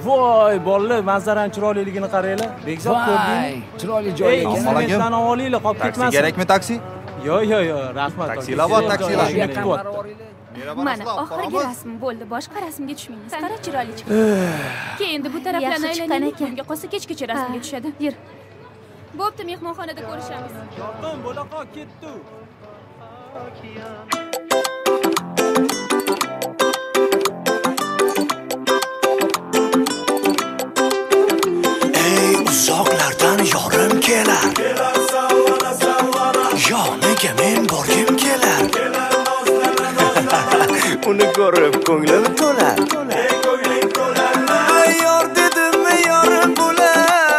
Voy, bolalar, manzaraning chiroyliligini qaranglar. Bekzod ko'rdingmi? Chiroyli joy ekan. Instrumentlarni olinglar, qolib Taksi ketmasin. kerakmi taksi? Yo'q, rahmat. Taksilar bor, taksilar. Mana oxirgi rasm bo'ldi. Boshqa rasmga tushmaymiz. Qara chiroyli chiqdi. Keyin endi bu taraflarni aylanib, bunga qolsa kechgacha rasmga tushadi. Yur. Bo'pti, mehmonxonada ko'rishamiz. Yorqin, bo'la qol, ketdi. Uzoqlardan yorim kelar. Yoniga men borgim kelar. Uni ko'rib ko'nglim to'lar. Yor dedim yorim bo'lar.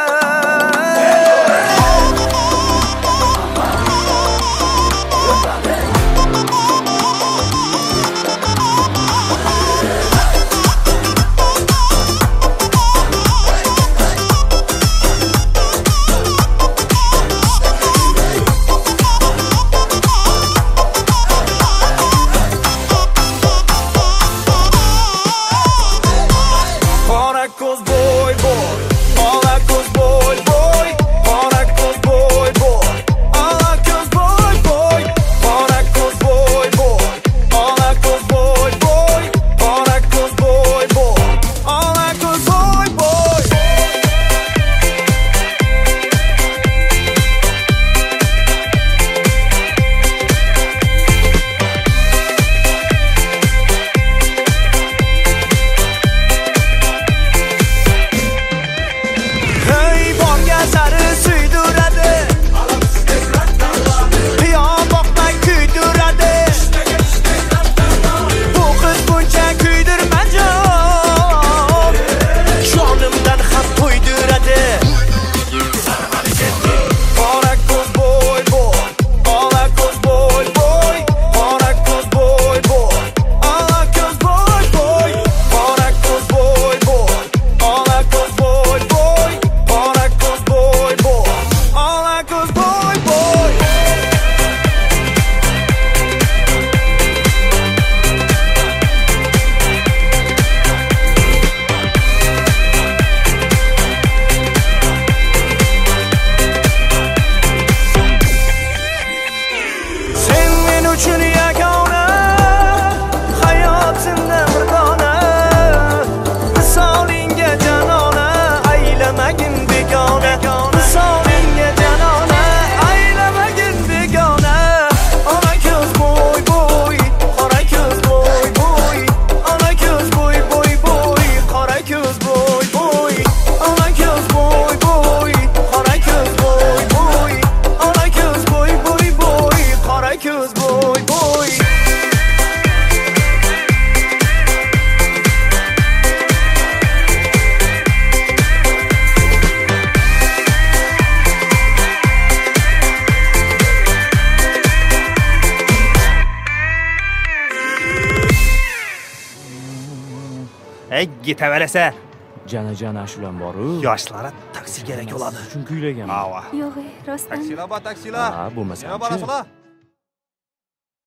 Getaverasa. Jana ashulam bor-ku. Yoshlari taksi kerak bo'ladi. Shuni kuylagan. Ava. Yo'q, rostdan. Taksilar bor, taksilar. Ha, bo'lmasa. Nima borasizlar?